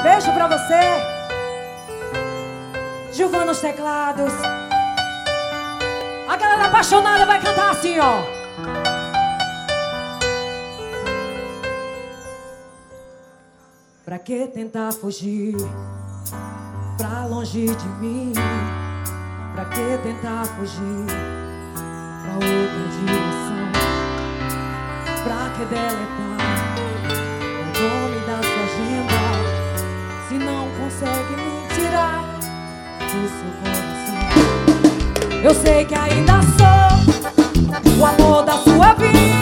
Beijo pra você. Gilvan nos teclados. A galera apaixonada vai cantar assim, ó. Pra que tentar fugir pra longe de mim? Pra que tentar fugir pra outra direção? Pra que deletar o nome da sua agenda se não consegue me tirar do seu coração? Eu sei que ainda sou o amor da sua vida.